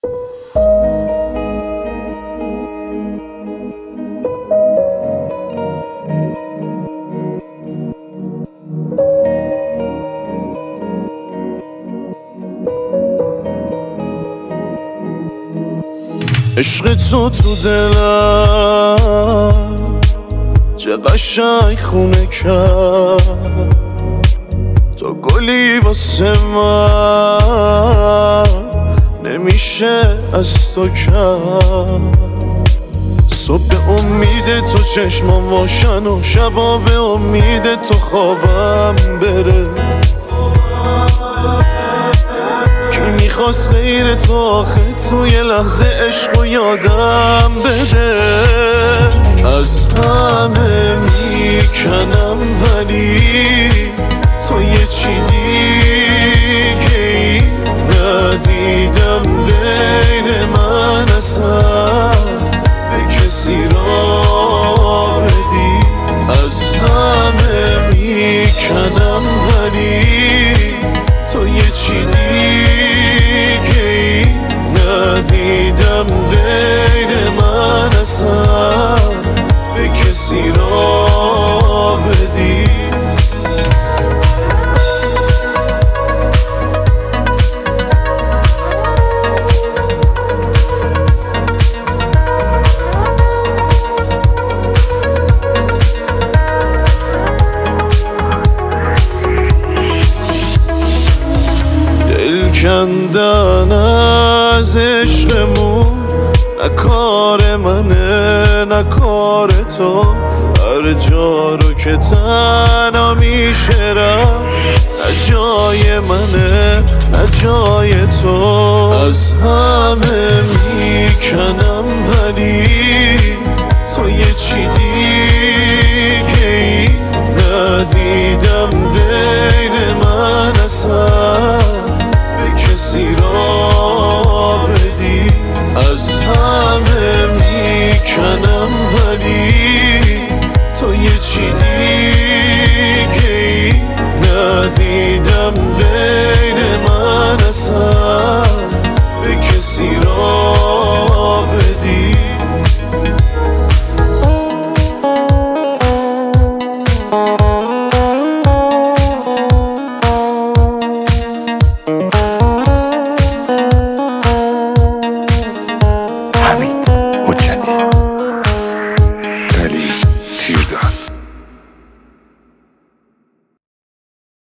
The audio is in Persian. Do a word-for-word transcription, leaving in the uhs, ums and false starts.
عشق تو تو دلم چه قشنگ خونه کرد، تو گلی واسه من نمیشه از تو کرد. صبح به امید تو چشمام واشن و شبا به امید تو خوابم بره. کی میخواست غیر تو آخه تو یه لحظه عشق و یادم بده. از همه میکنم ولی تو یه چی دیگه ای ندیدم بین من اصلا به کسی را بدی. از همه میکنم ولی تو یه چی دیگه ای ندیدم بین من اصلا به کسی را بدی. کندن از عشقمون نه کار منه نه کار تو. هر جا رو که تنها میشه رفت نه جای منه نه جای تو. از همه میکنم ولی تو یه چی دیگه ای ندیدم بین من اصلا کسی را بدی. از همه میکنم ولی تو یه چی دیگه ای ندیدم بین من اصلا به کسی را بدی. Thank you.